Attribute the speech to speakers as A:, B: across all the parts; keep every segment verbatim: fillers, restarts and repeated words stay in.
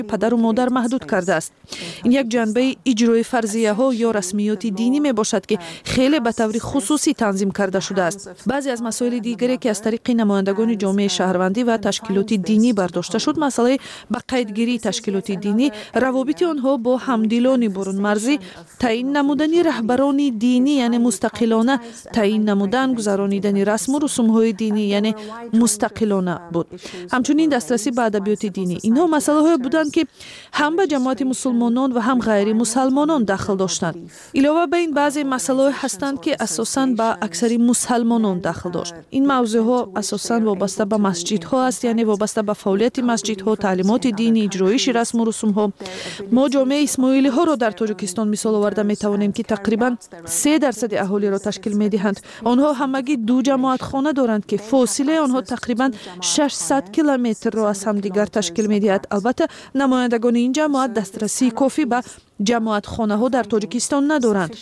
A: پدر و مادر محدود کرده است. این یک جنبه اجرای فرضیه ها یا رسمیات دینی می باشد که خیلی به طور خصوصی تنظیم کرده شده است. بعضی از مسائل دیگری که از طریق نمایندگان جامعه شهروندی و تشکیلات دینی برداشته شد، مسئله به قیدگیری تشکیلات دینی، روابط آنها با همدلان برون مرزی، تعیین نمودن رهبران دینی یعنی مستقلانه، تعیین نمودن گذرانیدن رسم و رسوم های دینی یعنی مستقلانه بود. همچنین دسترسی به ادبیات دینی. اینها مسئله های بودند که هم به جماعت مسلمانان و هم غیر مسلمانان دخل داشتند. علاوه بر این بعضی مسائل هستند که اساساً به اکثر مسلمانان دخل داشت. این موضوع ها اساساً وابسته به مسجد ها است، یعنی وابسته به فعالیت مسجد ها، تعلیمات دینی، اجرایش رسم و رسوم ها. ما جامعه اسماعیلی ها را در تاجیکستان مثال آورده می توانیم که تقریباً سه درصد اهالی را تشکیل می دهند. آنها همگی دو جماعت خانه دارند که فاصله آنها تقریباً ششصد کیلومتر را از همدیگر تشکیل می دهد. البته نمایندگان این جماعت دسترسی کافی به جماعت خانه ها در تاجیکستان ندارند.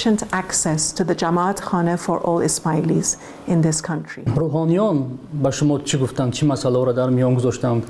B: روحانیان به شما چی گفتند؟ چی مسئله را در میان گذاشتند؟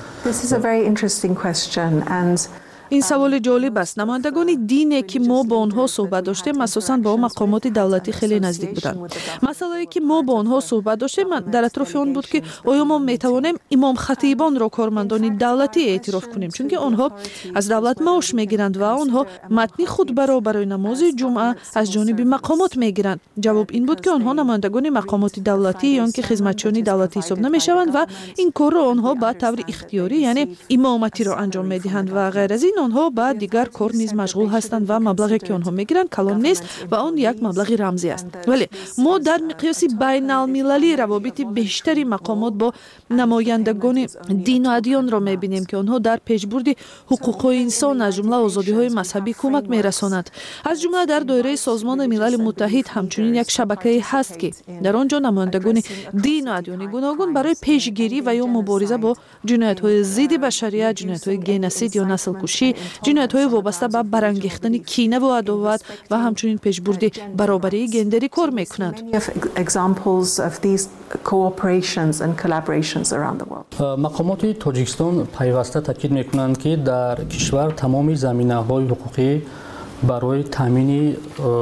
A: این سوال جالب است. نمایندگان دینی که ما با آنها صحبت داشتیم اساساً با مقامات دولتی خیلی نزدیک بودند. مسئله که ما با آنها صحبت داشتیم در اطراف آن بود که آیا ما میتوانیم امام خطیبان را کارمندان دولتی اعتراف کنیم، چون که آنها از دولت معاش میگیرند و آنها متن خطبه را برای نماز جمعه از جانب مقامات میگیرند. جواب این بود که آنها نمایندگان مقامات دولتی یا که خدمتچیان دولتی حساب نمیشوند و این کار را آنها به طور اختیاری یعنی امامتی را انجام میدهند و غیر از این آنها با دیگر کار نیز مشغول هستند و مبلغی که آنها میگیرند کلان نیست و آن یک مبلغ رمزی است. ولی ما در مقیاس بین المللی روابط بیشتری مقامات با نمایندگان دین و ادیان را میبینیم که آنها در پیشبرد حقوق انسان از جمله آزادی های مذهبی کمک میرسانند. از جمله در دایره سازمان ملل متحد همچنین یک شبکه هست که در آنجا نمایندگان دین و ادیان گوناگون برای پیشگیری و یا مبارزه با جنایت های ضد بشریت، جنایت های گنسید یا نسل کشی، جنایت های وابسته به برانگیختن کینه و عداوت و همچنین پیشبرد برابری گندری کار میکنند.
B: مقامات تاجیکستان پیوسته تاکید میکنند که در کشور تمام زمینه های حقوقی برای تامین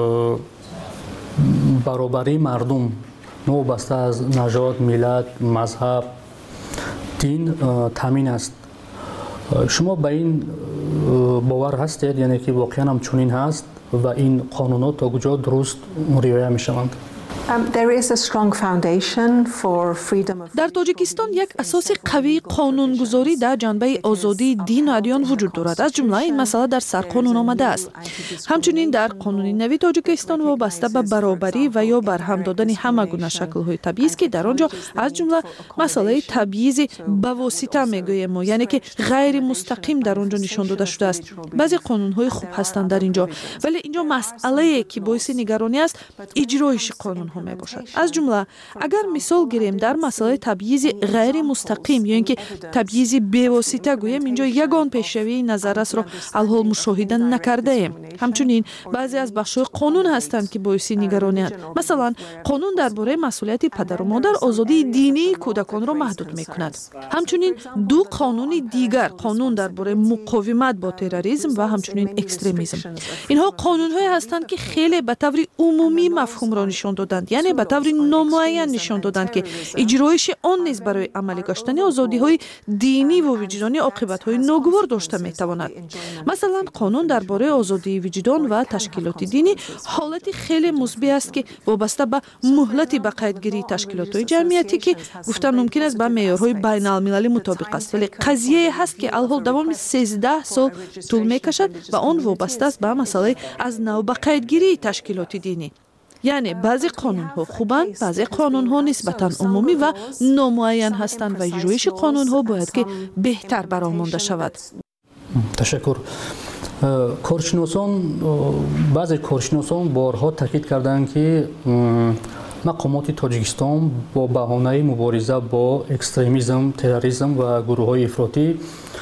B: برابری مردم نوبسته از نژاد، ملت، مذهب، دین تامین است. شما به این باور هستید، یعنی که واقعا هم چنین هست و این قانونات تا کجا درست رعایت میشوند؟
A: در تاجیکستان یک اساس قوی قانونگذاری در جنبه آزادی دین و ادیان وجود دارد. از جمله این مسئله در سرقانون آمده است. همچنین در قانون نوی تاجیکستان وابسته به برابری و یا برهم دادن همه گونه شکل‌های تبعیض که در آنجا از جمله مسئله تبعیض به واسطه میگوییم ما، یعنی که غیر مستقیم در آنجا نشان داده شده است. بعضی قانون‌های خوب هستند در اینجا، ولی اینجا مسئله که باعث نگرانی است اجرایش قانون می باشد. از جمله اگر مثال گیریم در مسئله تبعیض غیر مستقیم یا اینکه تبعیض بی واسطه گوییم، اینجا یگان پیشروی نظررس را الحال مشاهده نکرده ایم. همچنین بعضی از بخش‌های قانون هستند که باعث نگرانی است. مثلا قانون درباره مسئولیت پدر و مادر آزادی دینی کودکان را محدود می‌کند. همچنین دو قانون دیگر، قانون درباره مقاومت با تروریسم و همچنین اکستریمیسم. اینها قانون‌هایی هستند که خیلی به طور عمومی مفهوم را نشان دادند، یعنی به طور نامعین نشان دادند که اجرایش آن نیز برای عملی گشتن آزادی‌های دینی و وجدانی عاقبت‌های ناگوار داشته می‌تواند. مثلا قانون درباره آزادی وجدان و تشکیلات دینی حالت خیلی مثبت است که وابسته به مهلت به قیدگیری تشکیلات‌های جمعیتی که گفتن ممکن است با معیارهای بین‌المللی مطابق است، ولی قضیه هست که الحال دوام سیزده سال طول می‌کشد و آن وابسته است به مسئله از نو به قیدگیری تشکیلات دینی. یعنی بعضی قانون‌ها خوبند، بعضی قانون‌ها نسبتاً عمومی و نامعین هستند و اجرایش قانون‌ها باید که بهتر برآورده شود.
B: تشکر. کارشناسان بعضی کارشناسان بارها تاکید کردند که مقامات تاجیکستان با بهانه مبارزه با اکستریمیسم، تروریسم و گروه‌های افراطی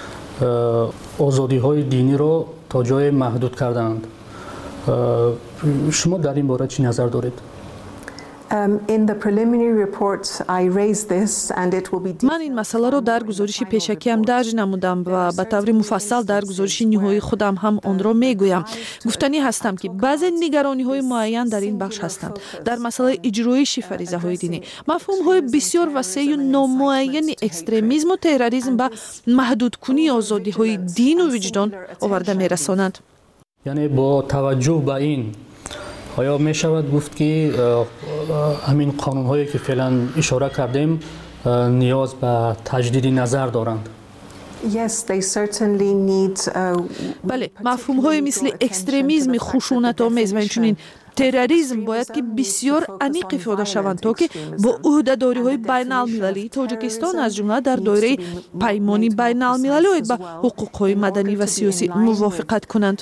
B: آزادی‌های دینی را تا جای محدود کردند. شما در این باره چی نظر دارید؟
A: من این مسئله را در گزارش پیشکیم درج نمودم و به طور مفصل در گزارش نهایی خودم هم آن را میگویم. گفتنی هستم که بعضی نگرانی های معین در این بخش هستند. در مسئله اجرایش فریضه های دینی مفهوم های بسیار وسیع و نامعین اکستریمیسم و تروریسم به محدود کنی آزادی های دین و وجدان آورده میرسانند.
B: یعنی با توجه به این آیا می شود گفت که همین قانون هایی که فعلا اشاره کردیم نیاز به تجدید نظر دارند؟
A: بله، مفهوم های مثل اکستریمیسم خشونت آمیز و اینچنین تروریسم باید که بسیار عمیق افاده شوند تا که با عهده‌داری های بین المللی تاجیکستان از جمله در دایره پیمانی بین المللی باید به حقوق های مدنی و سیاسی موافقت کنند.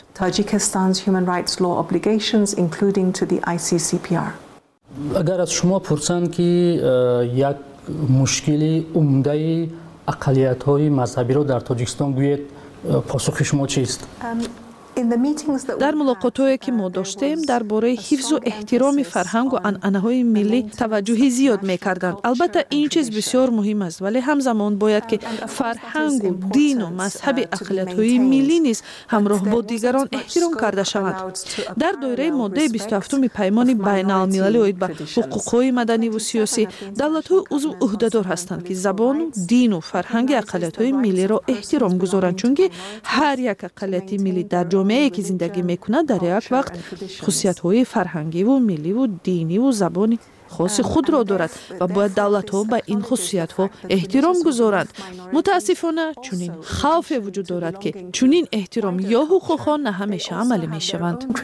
B: اگر از شما پرسند که یک مشکلی عمده اقلیت های مذهبی را در تاجیکستان گوید، پاسخ شما چیست؟
A: در ملاقات‌هایی که ما داشتیم درباره حفظ و احترام فرهنگ و عنعنه‌های ملی توجه زیاد می‌کردند. البته این چیز بسیار مهم است، ولی همزمان باید که فرهنگ و دین و مذهب اقلیت‌های ملی نیز همراه با دیگران احترام کرده شود. در دایره ماده بیست و هفت پیمان بین المللی اوید به حقوق‌های مدنی و سیاسی دولت‌های عضو عهده‌دار هستند که زبان و دین و فرهنگ اقلیت‌های ملی را احترام گذارند، چون که هر یک اقلیت ملی در جامعه‌ای که زندگی می‌کند در یک وقت خصوصیت‌های فرهنگی و ملی و دینی و زبانی خاص خود را دارد و باید دولت‌ها به این خصوصیت‌ها احترام گذارند. متاسفانه چنین خوف وجود دارد که چنین احترام یا حقوق‌ها نه همیشه عملی می‌شوند.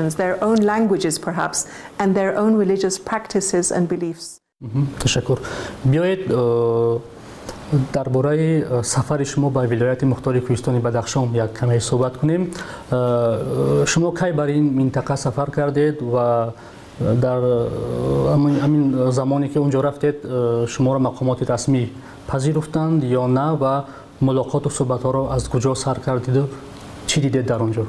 B: تشکر. بیایید درباره سفر شما به ولایت مختار کوهستان بدخشان یک کمی صحبت کنیم. شما کی بر این منطقه سفر کردید و در همین زمانی که اونجا رفتید شما را مقامات رسمی پذیرفتند یا نه و ملاقات و صحبت ها را از کجا سر کردید و چی دیدید در اونجا؟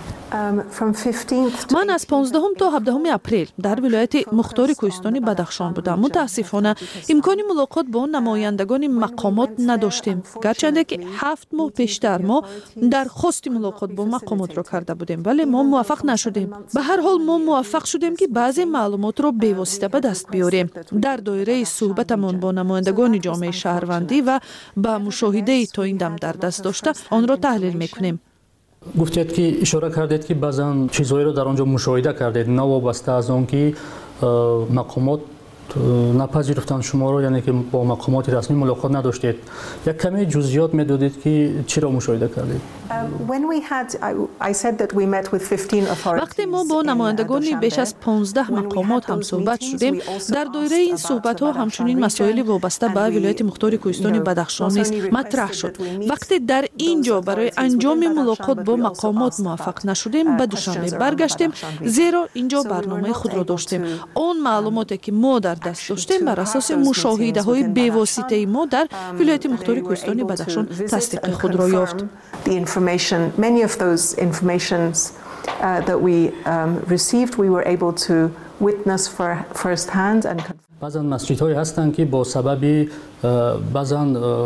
A: من از پانزدهم تا هفدهم اپریل در ولایت مختار کوهستان بدخشان بودم. متاسفانه امکان ملاقات با نمایندگان مقامات نداشتیم، گرچه که هفت ماه پیشتر ما درخواست ملاقات با مقامات را کرده بودیم ولی ما موفق نشدیم. به هر حال ما موفق شدیم که بعضی معلومات را به واسطه به دست بیاریم. در دایره صحبتمان با نمایندگان جامعه شهروندی و با مشاهده تا این دم در دست داشته آن را تحلیل میکنیم.
B: گفتید که اشاره کردید که بعضا چیزهایی رو در آنجا مشاهده کردید نه وابسته از آن که مقامات نپذیرفتند شما رو، یعنی که با مقامات رسمی ملاقات نداشتید. یک کمی جزئیات میدادید که چی را مشاهده کردید؟
A: وقتی ما با نمایندگان بیش از پانزده مقامات هم صحبت شدیم، در دایره این صحبت ها همچنین مسائل وابسته به ولایت مختار کوهستان بدخشان نیز مطرح شد. وقتی در اینجا برای انجام ملاقات با مقامات موفق نشدیم به دوشنبه برگشتیم، زیرا اینجا برنامه خود را داشتیم. آن معلوماتی که ما در دست داشتیم بر اساس مشاهده های بی‌واسطه ما در ولایت مختار کوهستان بدخشان تصدیق خود را یافت.
C: Many of those informations uh, that we um, received, we were able to witness for first hand and
B: بعضا مسجدهایی هستند که با سبب بعضا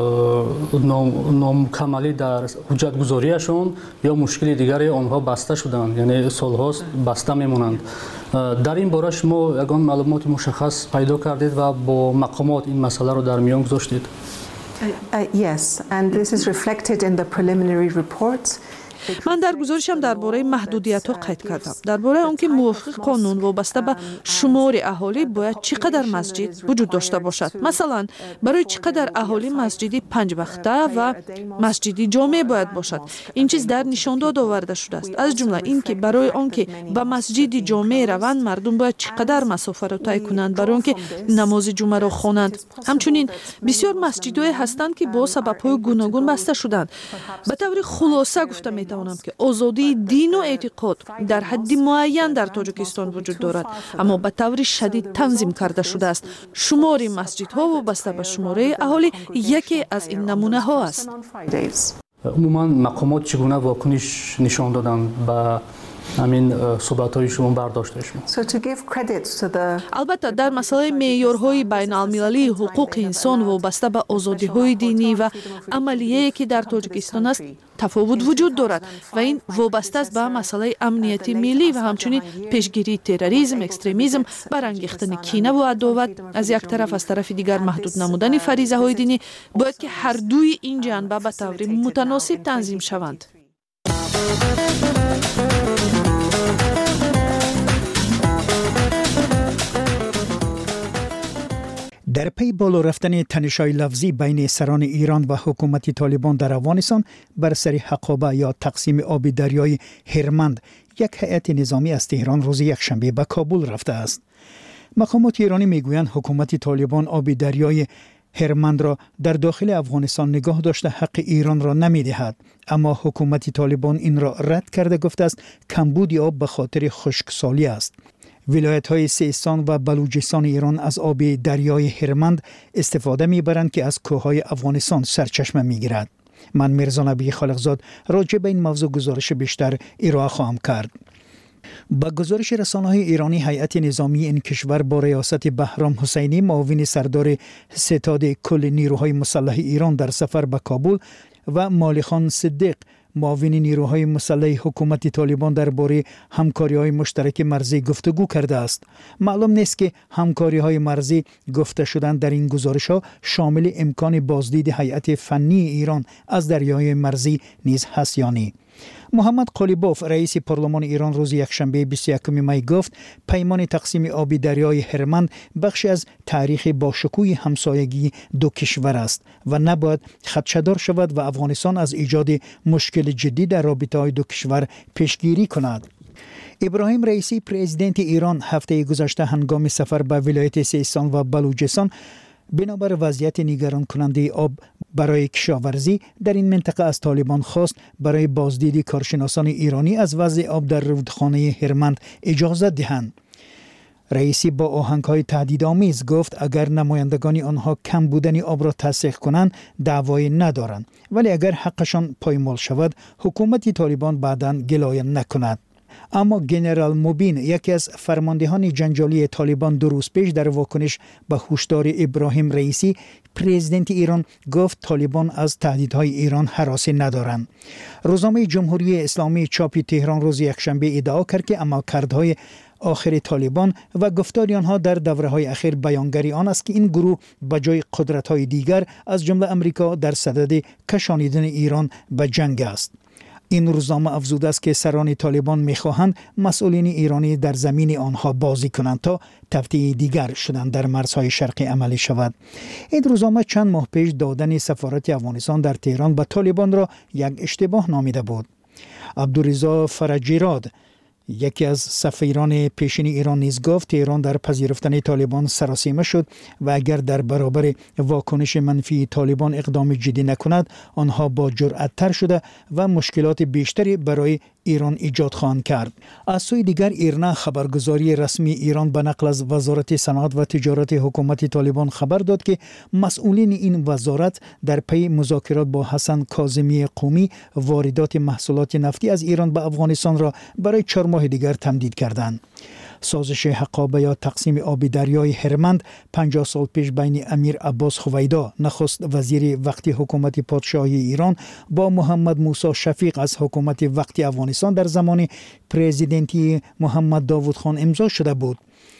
B: نامکملی در حجت گذاریشون یا مشکل دیگری آنها بسته شدند، یعنی سالهاست بسته میمونند. در این باره شما یگان معلومات مشخص پیدا کردید و با مقامات این مسئله رو در میان گذاشتید؟
C: Uh, yes, and this is reflected in the preliminary report.
A: من در گزارشم درباره محدودیت‌ها قید کردم. درباره آنکه موافق قانون وابسته به شمار اهالی باید چقدر مسجد وجود داشته باشد. مثلا برای چقدر اهالی مسجدی پنج وقته و مسجدی جامع باید باشد. این چیز در نشانداد آورده شده است. از جمله اینکه برای آنکه به مسجد جامع روند مردم باید چقدر مسافت را طی کنند برای آنکه نماز جمعه را خوانند. همچنین بسیار مسجدهای هستند که با سبب‌های گوناگون بسته شدند. به طور خلاصه گفته می توانم که آزادی دین و اعتقاد در حد معین در تاجیکستان وجود دارد، اما به طور شدید تنظیم کرده شده است. شمار مسجدها وابسته به شماره اهالی یکی از این نمونه ها است.
B: عموما مقامات چگونه واکنش نشان دادند به همین صحبت‌های شما برداشته شما.
C: So to give credit to the
A: البته در مسئله معیارهای بین‌المللی حقوق انسان وابسته به آزادی‌های دینی و عملیه که در تاجیکستان است تفاوت وجود دارد و این وابسته است به مسئله امنیت ملی و همچنین پیشگیری تروریسم، اکستریمیسم، برانگیختن کینه و عداوت از یک طرف، از طرف دیگر محدود نمودن فریضه‌های دینی باید که هر دوی این جنبه به طور متناسب تنظیم شوند.
D: در پی بالا رفتن تنش‌های لفظی بین سران ایران و حکومت طالبان در افغانستان بر سر حقابه یا تقسیم آب دریای هرمند، یک هیئت نظامی از تهران روز یکشنبه به کابل رفته است. مقامات ایرانی میگویند حکومت طالبان آب دریای هرمند را در داخل افغانستان نگاه داشته حق ایران را نمی‌دهد، اما حکومت طالبان این را رد کرده گفته است کمبود آب به خاطر خشکسالی است. ولایت‌های سیستان و بلوچستان ایران از آب دریای هرمند استفاده می‌برند که از کوههای افغانستان سرچشمه می‌گیرد. من میرزا نبی خالقزاد راجع به این موضوع گزارش بیشتر ارائه خواهم کرد. با گزارش رسانه‌های ایرانی، هیئت نظامی این کشور با ریاست بهرام حسینی، معاون سردار ستاد کل نیروهای مسلح ایران در سفر به کابل، و مالیخان صدیق، معاون نیروهای مسلح حکومت طالبان درباره همکاری‌های مشترک مرزی گفتگو کرده است. معلوم نیست که همکاری‌های مرزی گفته شدن در این گزارش‌ها شامل امکان بازدید هیئت فنی ایران از دریای مرزی نیز هست یا نه. محمد قالیباف، رئیس پارلمان ایران، روز یکشنبه بیست و یکم می گفت پیمان تقسیم آب دریای هرمند بخشی از تاریخ باشکوه همسایگی دو کشور است و نباید خدشه‌دار شود و افغانستان از ایجاد مشکل جدی در رابطه‌های دو کشور پیشگیری کند. ابراهیم رئیسی، پرزیدنت ایران، هفته گذشته هنگام سفر به ولایت سیستان و بلوچستان بنابر وضعیت نگران کننده آب برای کشاورزی در این منطقه از طالبان خواست برای بازدید کارشناسان ایرانی از وضع آب در رودخانه هرمند اجازه دهند. رئیسی با آهنگ‌های تهدیدآمیز گفت اگر نمایندگان آنها کم بودن آب را تصدیق کنند دعوایی ندارند، ولی اگر حقشان پایمال شود حکومت طالبان بعداً گلایه نکند. اما جنرال موبین، یکی از فرماندهان جنجالی طالبان، دو روز پیش در واکنش به هشدار ابراهیم رئیسی، پرزیدنت ایران، گفت طالبان از تهدیدهای ایران هراسی ندارند. روزنامه جمهوری اسلامی چاپی تهران روز یکشنبه ادعا کرد که عملکردهای آخر طالبان و گفتار آنها در دوره‌های اخیر بیانگری آن است که این گروه به جای قدرت‌های دیگر از جمله امریکا در صدد کشانیدن ایران به جنگ است. این روزنامه افزوده است که سران طالبان می‌خواهند مسئولین ایرانی در زمین آنها بازی کنند تا تفتیش دیگر شدن در مرزهای شرقی عملی شود. این روزنامه چند ماه پیش دادن سفارت افغانستان در تهران به طالبان را یک اشتباه نامیده بود. عبدالرضا فرجیراد، یکی از سفیران پیشین ایران، نیز گفت تهران در پذیرفتن طالبان سراسیمه شد و اگر در برابر واکنش منفی طالبان اقدام جدی نکند آنها با جرأت‌تر شده و مشکلات بیشتری برای ایران ایجاد خواهند کرد. از سوی دیگر ایرنا خبرگزاری رسمی ایران به نقل از وزارت صنعت و تجارت حکومت طالبان خبر داد که مسئولین این وزارت در پی مذاکرات با حسن کاظمی قومی واردات محصولات نفتی از ایران به افغانستان را برای چهار ماه دیگر تمدید کردند. سازش حقابه یا تقسیم آب دریای هرمند پنجاه سال پیش بین امیر عباس خویدا، نخست وزیر وقتی حکومت پادشاهی ایران، با محمد موسی شفیق از حکومت وقتی افغانستان در زمان پرزیدنتی محمد داوود خان امضا شده بود.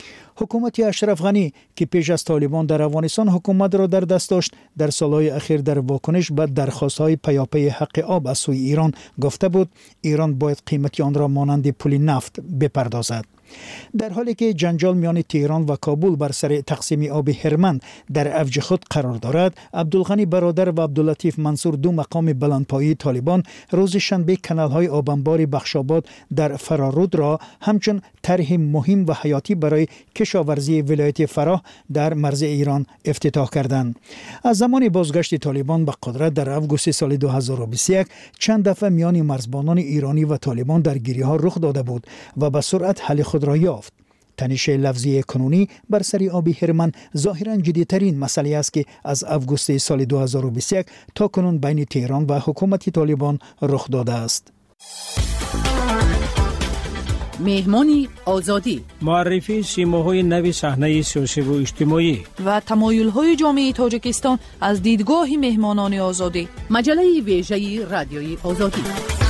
D: حکومت اشرف غنی که پیش از طالبان در افغانستان حکومت را در دست داشت، در سالهای اخیر در واکنش به درخواست‌های پیاپی حق آب از سوی ایران گفته بود ایران باید قیمت آن را مانند پول نفت بپردازد. در حالی که جنجال میان تهران و کابل بر سر تقسیم آب هرمند در اوج خود قرار دارد، عبدالغنی برادر و عبداللطیف منصور، دو مقام بلندپایه طالبان، روز شنبه کانال‌های آبانبار بخشاباد در فرارود را همچون طرح مهم و حیاتی برای کشاورزی ولایت فراه در مرز ایران افتتاح کردند. از زمان بازگشت طالبان به قدرت در آگوست سال دو هزار و بیست و یک چند دفعه میان مرزبانان ایرانی و طالبان درگیری‌ها رخ داده بود و به سرعت حل خود را یافت. تنش لفظی کنونی بر سر آب هرمند ظاهراً جدی‌ترین مسئله است که از آگوست سال دو هزار و بیست و یک تا کنون بین تهران و حکومت طالبان رخ داده است.
E: مهمانی آزادی،
F: معرفی سیماهای نوی صحنه سیاسی و اجتماعی
A: و تمایل‌های جامعه تاجیکستان از دیدگاه مهمانان آزادی.
E: مجله ویژه رادیوی آزادی.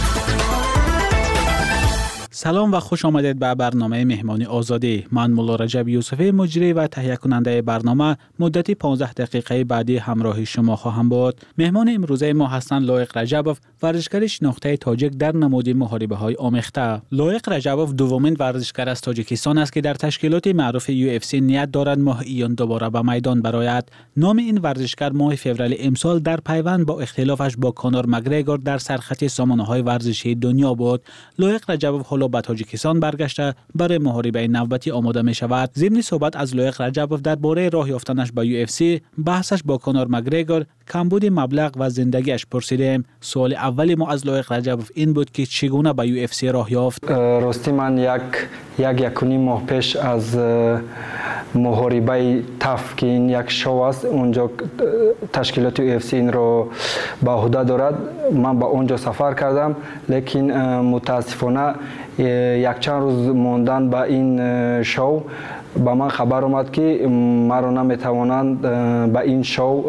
G: سلام و خوش آمدید به برنامه مهمانی آزادی. من مولا رجب یوسفی مجری و تهیه کننده برنامه مدت پانزده دقیقه بعدی همراه شما خواهم بود. مهمان امروزه ما هستند لایق رجبوف، ورزشکار شناخته تاجیک در نماد محاربه های آمیخته. لایق رجبوف دومین ورزشکار از تاجیکستان است که در تشکیلات معروف یو اف سی نیت دارد ماه ایون دوباره به میدان برآید. نام این ورزشکار ماه فوریه امسال در پیوند با اختلافش با کانور مگریگور در سرخط سامانه‌های ورزشی دنیا بود. لایق رجبوف حالا به تاجیکستان برگشته برای محاربه نوبتی آماده می شود. ضمن صحبت از لایق رجبوف درباره راه یافتنش به یو اف سی، بحثش با کانور مگریگور، کمبود مبلغ و زندگیش پرسیدیم. سوال اولی ما از لایق رجبوف این بود که چگونه به یو اف سی راه یافت.
H: راستی من یک یک یکونی ماه پیش از محاربه تف که این یک شو است اونجا تشکیلات یو اف سی این رو به عهده دارد، من به اونجا سفر کردم، لیکن متاسفانه یک چند روز موندن به این شو به من خبر اومد که مرا نمیتوانند به این شو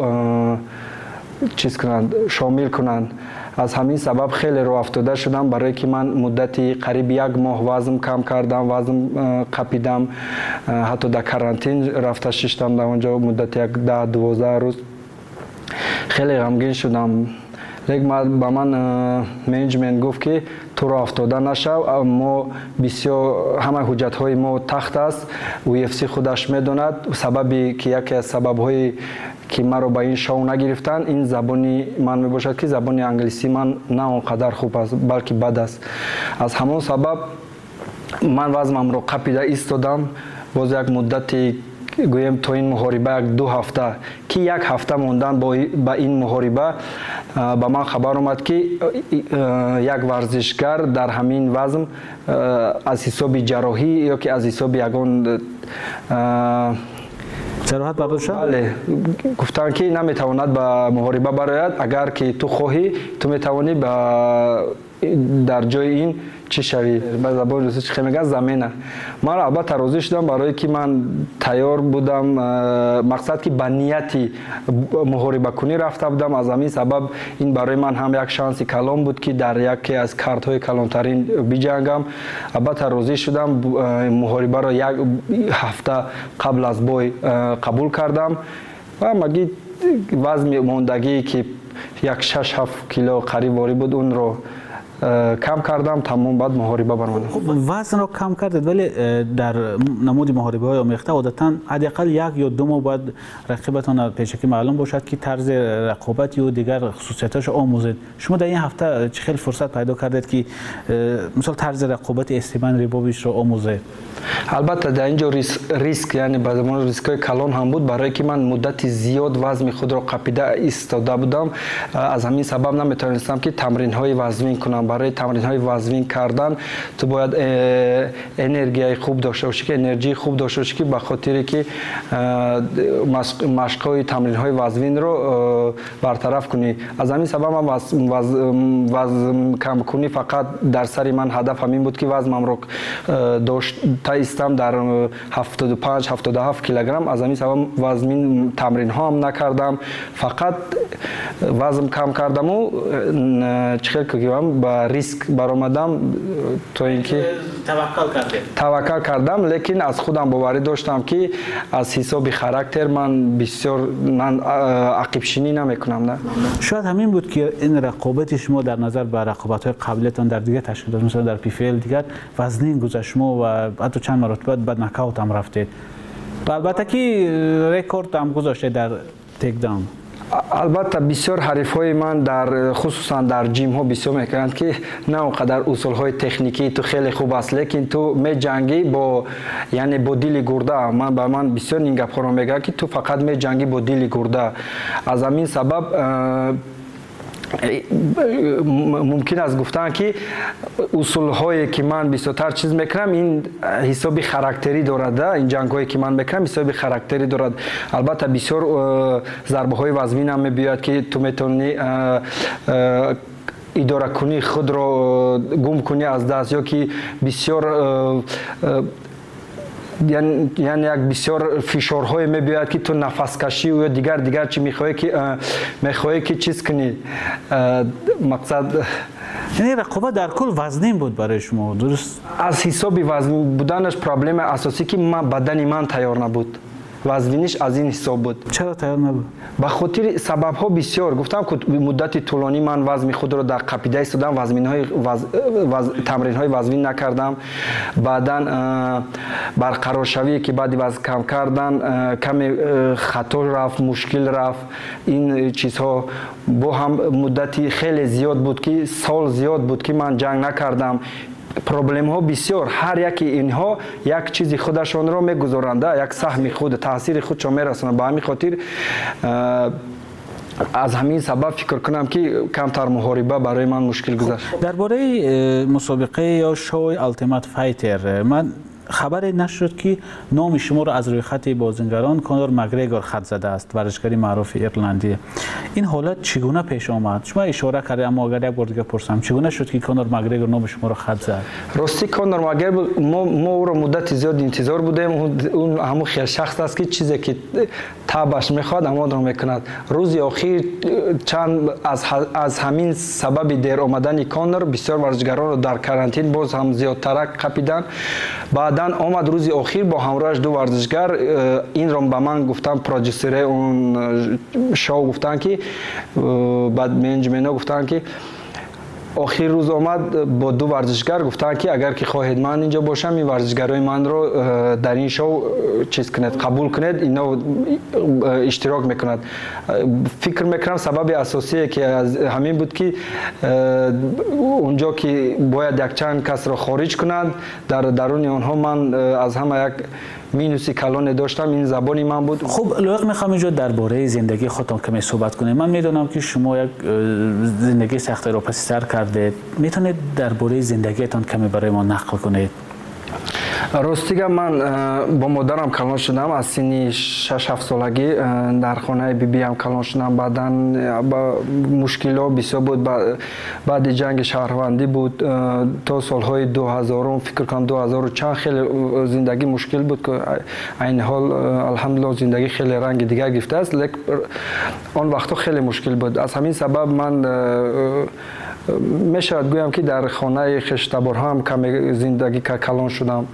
H: چیز کنند، شامل کنند. از همین سبب خیلی رو افتاده شدم، برای که من مدتی قریب یک ماه وزن کم کردم، وزن قپیدم، حتی در کرانتین رفته ششتم در اونجا مدت یک ده دوازده روز. خیلی غمگین شدم، لیکن با من منیجمنت گفت که تو را افتاده نشو، ما بسیار همه حجت های ما تخت است، و اف سی خودش میداند. سببی که یکی از سبب های که مرا با این شو نگرفتن این زبانی من می باشد که زبانی انگلیسی من نه اونقدر خوب است بلکه بد است. از همون سبب من وزنم رو قپیده ایستادم. باز یک مدتی گویم تو این محاربه یک دو هفته که یک هفته موندن با این محاربه با من خبر اومد که یک ورزشکار در همین وزن از حساب جراحی یا که از حساب یگان
G: جراحت برداشت؟
H: بله، گفتن که نمیتواند به محاربه برآید، اگر که تو خواهی تو میتوانی در جای این چی شوی. به زبان روسی چی میگن زمینه. من البته راضی شدم برای که من تیار بودم، مقصد که به نیتی محاربه کنی رفته بودم. از همین سبب این برای من هم یک شانس کلان بود که در یکی از کارت های کلانترین بجنگم. البته راضی شدم، محاربه را یک هفته قبل از بای قبول کردم و مگی وزن موندگی که یک شش هفت کیلو قریب واری بود اون رو کم کردم، تمام بعد محاربه برمانم.
G: وزن رو کم کردید، ولی در نمود محاربه های آمیخته عادتا حداقل یک یا دو ماه بعد رقیبتان پیشکی معلوم باشد که طرز رقابت یا دیگر خصوصیتاش آموزید. شما در این هفته چه خیلی فرصت پیدا کردید که مثلا طرز رقابت استیون ریبوویچ رو آموزید؟
H: البته در اینجا ریسک, ریسک یعنی به زمان ریسکای کلان هم بود، برای که من مدت زیاد وزن خود را قپیده ایستاده بودم. از همین سبب نمیتونستم که تمرین های وزنی کنم. برای تمرین های وزنی کردن تو باید انرژی خوب داشته باشی، که انرژی خوب داشته باشی که به خاطر که مشق های تمرین های وزنی رو برطرف کنی. از همین سبب من وزن, وزن, وزن کم کنی فقط در سری من هدف همین بود که وزنم رو داشت ایستم در هفتاد و پنج هفتاد و هفت کیلوگرم. از همین سبب وزن تمرین ها هم نکردم، فقط وزن کم کردم و چه کردم با ریسک برآمدم تو اینکه
G: توکل کردم
H: توکل کردم لیکن از خودم باوری داشتم که از حساب خاراکتر من بسیار من عقب شینی نمیکنم. نه
G: شاید همین بود که این رقابت شما در نظر به رقابت‌های قبلیتان در دیگه تشکیلات مثلا در پی فی ال دیگر وزنین گذشت شما و حتی چند مرتبه بعد نکاوت هم رفتید و البته که رکورد هم گذاشته در تیک داون.
H: البته بسیار حریفای من در خصوصا در جیم ها بسیار میکنند که نه اونقدر اصول های تکنیکی تو خیلی خوب است، لیکن تو می جنگی با یعنی با دیل گرده. من با من بسیار این گپ ها رو میگه که تو فقط می جنگی با دیل گرده. از همین سبب ممکن است گفتن که اصول هایی که من بیشتر چیز میکنم این حسابی خاراکتری دارد. این جنگ هایی که من میکنم حسابی خاراکتری دارد. البته بسیار ضربه های وزنی هم میبیاد که تو میتونی اداره کنی خود را گم کنی از دست یا که بسیار یعنی یعنی یک بسیار فشارهای میبیاد که تو نفس کشی و دیگر دیگر چی میخوای که میخوای که چیز کنی مقصد
G: یعنی رقابت در کل وزنین بود برای شما درست
H: از حساب وزن بودنش پرابلم اساسی که من بدن من تیار نبود وزنش از این حساب بود
G: چرا تیار نبود
H: به خاطر سبب ها بسیار گفتم که مدت طولانی من وزن خود را در قپیده ایستادم وزن های وز... وز... تمرین های وزنی نکردم بعداً برقرار شوی که بعد وزن کم کردن کمی خطا رفت مشکل رفت این چیزها با هم مدتی خیلی زیاد بود که سال زیاد بود که من جنگ نکردم پروبلم ها بسیار هر یکی اینها یک چیزی خودشان را میگذارند یک سهم خود تاثیر خودشان میرسونند به همین خاطر از همین سبب فکر کنم که کمتر محاربه برای من مشکل گذشت.
G: درباره مسابقه یا شوی التیمت فایتر من خبر نشد که نام شما را از روی خط بازیگران کانور مگریگور خط زده است ورزشکار معروف ایرلندی این حالت چگونه پیش آمد شما اشاره کردید اما اگر یک بار دیگه پرسم چگونه شد که کانور مگریگور نام شما را خط زد
H: راستی کانور مگریگور ما ما او را مدت زیاد انتظار بودیم اون همون خیلی شخص است که چیزی که تابش میخواد اما رو میکند روز اخیر چند از از همین سبب دیر آمدن کانور بسیار ورزشکاران رو در کرانتین باز هم زیادتر قپیدن بعدن آمد روز اخیر با همراهش دو ورزشگر این رو به من گفتن پروژیسر اون شو گفتن که بعد منیجمنت گفتن که آخر روز آمد با دو ورزشگر گفتن که اگر که خواهید من اینجا باشم این ورزشگرای من رو در این شو چیز کنید قبول کنید اینا اشتراک میکند فکر میکنم سبب اساسی که از همین بود که اونجا که باید یک چند کس رو خارج کنند در درون آنها من از همه یک مینوسی کلان داشتم این زبانی من بود.
G: خب لایق میخوام اینجا درباره زندگی خودتان کمی صحبت کنیم. من میدونم که شما یک زندگی سخت را پس سر کردید. میتونید درباره زندگیتان کمی برای ما نقل کنید؟
H: راستیگه من با مادرم کلان شدم از سنی شش هفت سالگی در خانه بی بی هم کلان شدم بعداً با مشکلات بسیار بود بعد جنگ شهروندی بود تا سالهای دو هزار فکر کنم دو هزار و چند خیلی زندگی مشکل بود که این حال الحمدلله زندگی خیلی رنگ دیگر گرفته است لیکن آن وقتا خیلی مشکل بود از همین سبب من میشود گویم که در خانه خشتبار هم کمی زندگی کلان شدم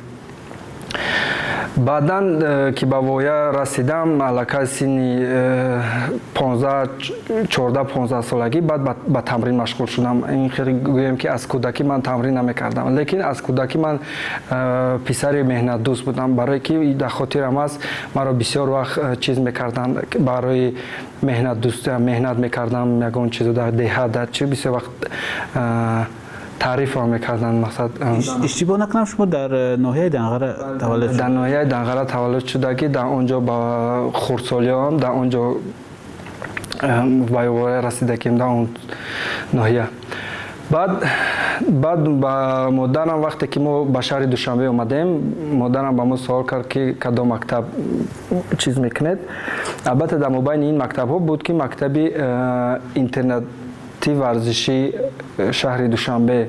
H: بعداً که به وایه رسیدم علاقه سنی پانزده چهارده پانزده سالگی بعد به تمرین مشغول شدم این خیلی گویم که از کودکی من تمرین نمیکردم لیکن از کودکی من پسر مهنت دوست بودم برای که در خاطرم است مرا بسیار وقت چیز میکردن برای مهنت دوست مهنت میکردم یگان چیزو در دهات در چه بسیار وقت تعریف هم میکردن مقصد
G: اشتباه نکنم شما در ناحیه دنغره تولد شد
H: در ناحیه دنغره تولد شدگی در اونجا با خردسالیام در اونجا وایواره رسیدگیم در اون ناحیه بعد بعد با مادرم وقتی که ما به شهر دوشنبه اومدیم مادرم با ما سوال کرد که کدام مکتب چیز میکنید البته در مابین این مکتب ها بود که مکتبی اینترنت تی ورزشی شهر دوشنبه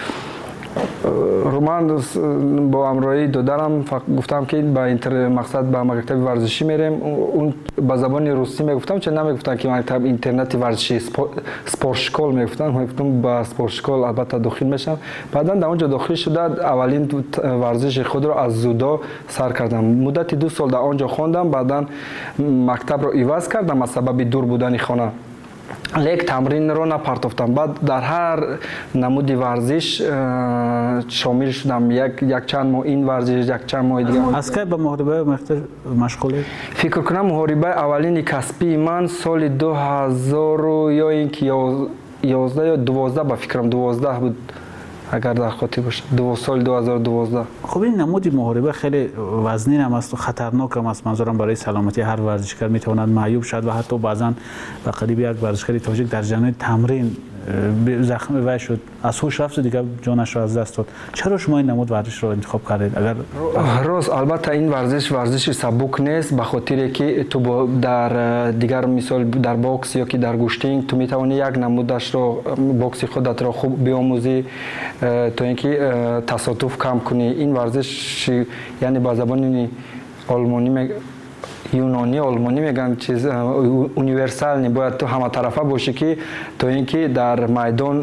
H: رومان با همراهی دادرم گفتم که با اینتر مقصد با مکتب ورزشی میریم اون با زبان روسی میگفتم چه نمیگفتن که مکتب اینترنت ورزشی سپورت شکل میگفتن میگفتم با سپورت شکل البته داخل میشم بعدا در اونجا داخل شده اولین ورزش خود را از زودا سر کردم مدت دو سال در اونجا خواندم بعدا مکتب رو عوض کردم از سبب دور بودن خانه لیک تمرین رو نپرتافتم بعد در هر نمودی ورزش شامل شدم یک یک چند ماه این ورزش یک چند ماه دیگه
G: از کی به محاربه مشغولی
H: فکر کنم محاربه اولین کسبی من سال دو هزار یا اینکه یازده یا دوازده با فکرم دوازده بود اگر در خاطر باشه دو سال دو هزار و دوازده.
G: خب این نمودی محاربه خیلی وزنین هم است و خطرناک هم است منظورم برای سلامتی هر ورزشکار میتواند معیوب شد و حتی بعضا به قریب یک ورزشکار تاجیک در جریان تمرین زخم وی شد از هوش رفت دیگه جانش را از دست داد. چرا شما این نمود ورزش رو انتخاب کردید؟ اگر
H: راست البته این ورزش ورزش سبک نیست، به خاطر که تو در دیگر مثال در باکس یا که در گوشتینگ تو میتوانی یک نمودش رو باکس خودت را خوب بیاموزی تا اینکه تصادف کم کنی. این ورزش یعنی با زبان آلمانی یونانی آلمانی میگن چیز اونیورسال نی، باید تو همه طرفه باشی که تا اینکه در میدان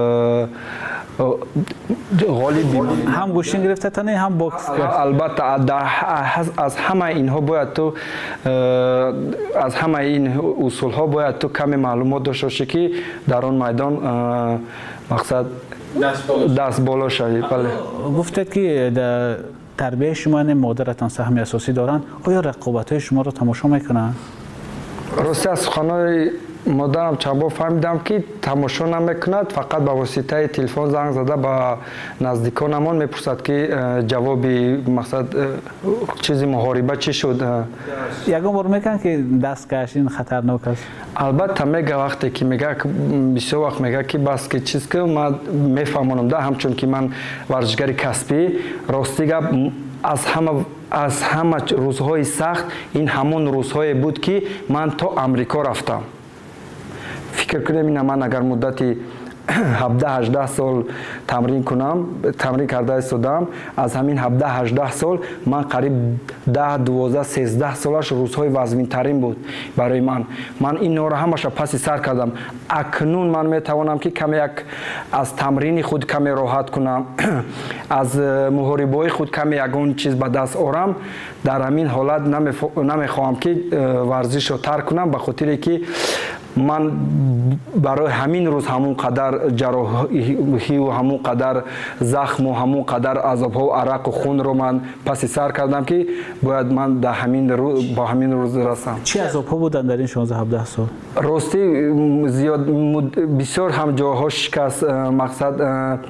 H: غالب بمونی.
G: هم گوشتینگ گرفته تنه هم باکس.
H: البته از همه اینها باید تو از همه این اصول ها باید تو کمی معلومات داشته باشی که در آن میدان مقصد دست بالا شوی. بله
G: گفتید که در تربیه شما مادرتان سهم اساسی دارند. آیا رقابت‌های شما رو تماشا میکنن؟
H: راستی از خانه مادرم چند بار فهمیدم که تماشا نمیکند، فقط به واسطه تلفن زنگ زده به نزدیکانمان میپرسد که جواب مقصد چیزی محاربه چی شد.
G: یکم بار میگن که دست کشین خطرناک است.
H: البته میگه وقتی که میگه بسیار وقت میگه که بس که چیز که من میفهمونم ده، همچون که من ورزشگری کسبی راستی گپ از همه از همه روزهای سخت این همون روزهای بود که من تا امریکا رفتم. فکر کنم این من اگر مدتی هفده هجده سال تمرین کنم تمرین کرده استادم، از همین هفده هجده سال من قریب ده دوازده سیزده سالش روزهای وزمین ترین بود برای من. من این نور همش پس سر کردم. اکنون من میتوانم که کمی یک از تمرین خود کمی راحت کنم، از محاربه‌های خود کمی یگون چیز به دست آورم. در همین حالت نمیخواهم که ورزش رو ترک کنم، به خاطر که من برای همین روز همون قدر جراحی و همون قدر زخم و همون قدر عذاب ها و عرق و خون رو من پس سر کردم که باید من در همین روز با همین روز رسم.
G: چه عذاب ها بودن در این شانزده هفده سال؟
H: راستی زیاد بسیار هم جاها شکست، مقصد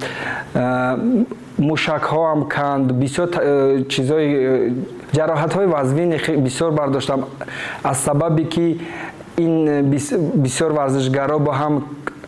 H: موشک ها هم کند، بسیار چیزای جراحت های وزمین بسیار برداشتم از سببی که این بسیار ورزشگرا با هم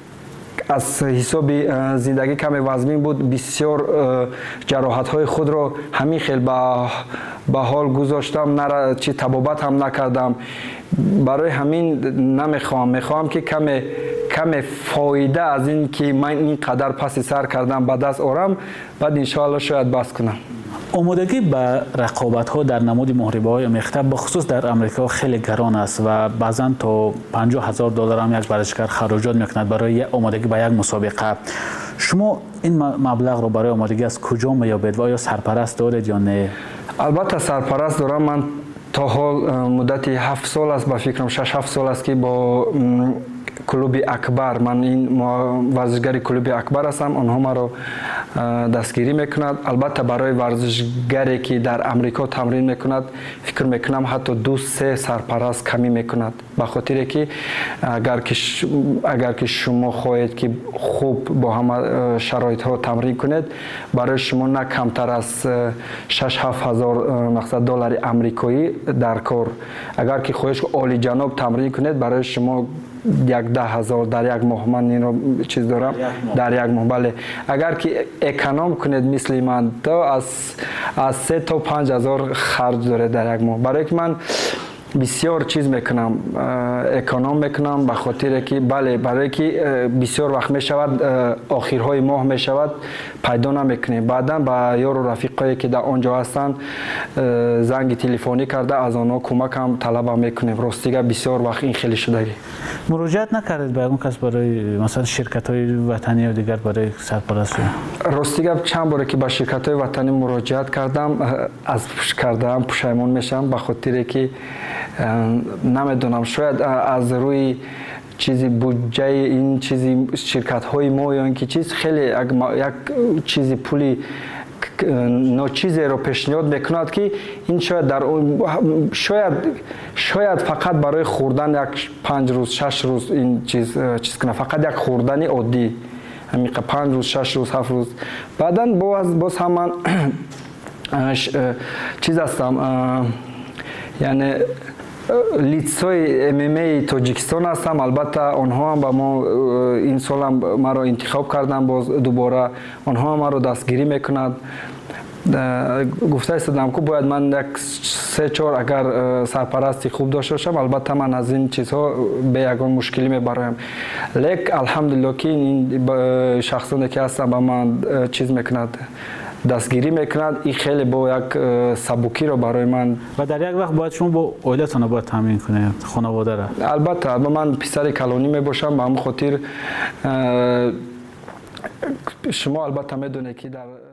H: از حساب زندگی کم وزمین بود، بسیار جراحت های خود را همین خیلی به حال گذاشتم، نه چی طبابت هم نکردم. برای همین نمیخوام میخوام که کم کم فایده از این که من این قدر پس سر کردم به دست آورم، بعد انشاءالله شاید بس کنم.
G: آمادگی به رقابت ها در نمود محاربه های مختلف به خصوص در امریکا خیلی گران است و بعضا تا پنجاه هزار دلار هم یک ورزشکار خراجات میکند برای آمادگی به یک مسابقه. شما این مبلغ رو برای آمادگی از کجا میابید و آیا سرپرست دارید یا نه؟
H: البته سرپرست دارم. من تا حال مدت هفت سال است، با فکرم شش هفت سال است که با کلوب اکبر، من این ورزشگری کلوب اکبر هستم، آنها ما رو دستگیری میکند. البته برای ورزشگری که در امریکا تمرین میکند فکر میکنم حتی دو سه سرپرست کمی میکند، به خاطر که اگر که اگر که شما خواهید که خوب با همه شرایط ها تمرین کنید، برای شما نه کمتر از شش هفت هزار مقصد دلار امریکایی در کار. اگر که خواهید عالی جناب تمرین کنید، برای شما یک ده هزار در یک ماه، من این رو چیز دارم در یک ماه. بله اگر که اکانوم کنید مثل من تو از از سه تا پنج هزار خرج داره در یک ماه. برای که من بسیار چیز میکنم، اکانوم میکنم، به خاطر که بله برای که بسیار وقت میشود آخرهای ماه میشود پیدا نمیکنیم، بعدا با یار و رفیقایی که در آنجا هستند زنگ تلفنی کرده از آنها کمک هم طلب میکنیم. راستیگه بسیار وقت این خیلی شدگی.
G: مراجعت نکردید به اون کس برای مثلا شرکت های وطنی و دیگر برای سرپرستی؟
H: راستیگه چند باره که با شرکت های وطنی مراجعت کردم، از کردم پشیمون میشم، به خاطر که نمیدونم شاید از روی چیزی بودجه این چیزی شرکت های ما یا اینکه چیز خیلی یک چیزی پولی ناچیزی رو پیشنهاد میکند که این شاید در شاید شاید فقط برای خوردن یک پنج روز شش روز این چیز چیز کنه، فقط یک خوردنی عادی همین پنج روز شش روز هفت روز. بعداً باز باز هم من چیز هستم، یعنی لیتسای ام ام ای تاجیکستان هستم. البته آنها هم با ما این سال هم مرا انتخاب کردن، باز دوباره آنها مرا دستگیری میکنند. گفته استادم که باید من یک سه چهار اگر سرپرستی خوب داشته باشم، البته من از این چیزها به یگان مشکلی میبرایم. لیک الحمدلله که این شخصانی که هستن با من چیز میکند، دستگیری میکند، این خیلی با یک سبکی رو برای من.
G: و در یک وقت باید شما با عائلتون باید تامین کنید خانواده را.
H: البته من پسر کلانی میباشم، به همون خاطر شما البته میدونید که در